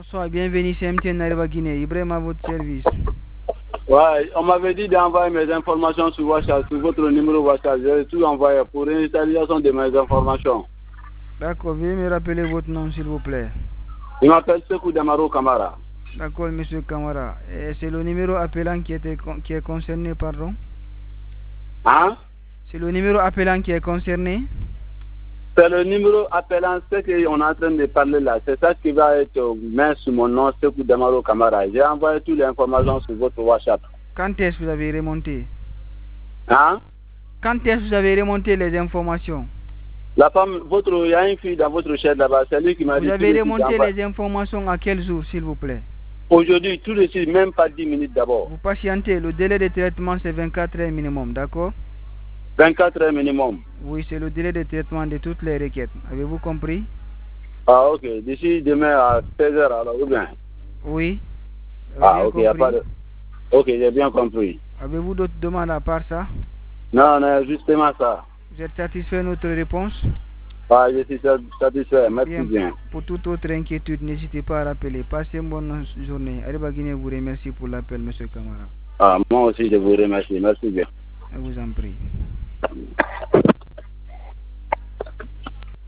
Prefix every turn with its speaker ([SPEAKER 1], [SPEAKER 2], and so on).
[SPEAKER 1] Bonsoir, bienvenue chez MTN Nariva Guinée. Ibrahim à votre service.
[SPEAKER 2] Ouais, on m'avait dit d'envoyer mes informations sur WhatsApp, sur votre numéro WhatsApp. J'ai tout envoyé pour l'initialisation de mes informations.
[SPEAKER 1] D'accord, veuillez me rappeler votre nom, s'il vous plaît.
[SPEAKER 2] Il m'appelle Sekou Damaro Kamara.
[SPEAKER 1] D'accord, monsieur Kamara. C'est le numéro appelant qui est concerné, pardon?
[SPEAKER 2] Hein?
[SPEAKER 1] C'est le numéro appelant qui est concerné?
[SPEAKER 2] C'est le numéro appelant ce qu'on est en train de parler là. C'est ça qui va être mis sur mon nom, Sekou Damaro Kamara. J'ai envoyé toutes les informations sur votre WhatsApp.
[SPEAKER 1] Quand est-ce que vous avez remonté?
[SPEAKER 2] Hein?
[SPEAKER 1] Quand est-ce que vous avez remonté les informations?
[SPEAKER 2] La femme, il y a une fille dans votre chaîne là-bas, c'est lui qui m'a dit.
[SPEAKER 1] Vous avez remonté les informations à quel jour, s'il vous plaît?
[SPEAKER 2] Aujourd'hui, tout de suite, même pas 10 minutes d'abord.
[SPEAKER 1] Vous patientez, le délai de traitement c'est 24 heures minimum, d'accord?
[SPEAKER 2] 24 heures minimum.
[SPEAKER 1] Oui, c'est le délai de traitement de toutes les requêtes. Avez-vous compris?
[SPEAKER 2] Ah, ok. D'ici demain à 16h, alors, ou bien?
[SPEAKER 1] Oui.
[SPEAKER 2] Ah, ok, il n'y a pas de... Ok, j'ai bien compris.
[SPEAKER 1] Avez-vous d'autres demandes à part ça?
[SPEAKER 2] Non, non, justement ça.
[SPEAKER 1] Vous êtes satisfait de notre réponse?
[SPEAKER 2] Ah, je suis satisfait. Merci bien.
[SPEAKER 1] Pour toute autre inquiétude, n'hésitez pas à rappeler. Passez une bonne journée. Arriba Guinée vous remercie pour l'appel, monsieur Kamara.
[SPEAKER 2] Ah, moi aussi, je vous remercie. Merci bien.
[SPEAKER 1] Je vous en prie.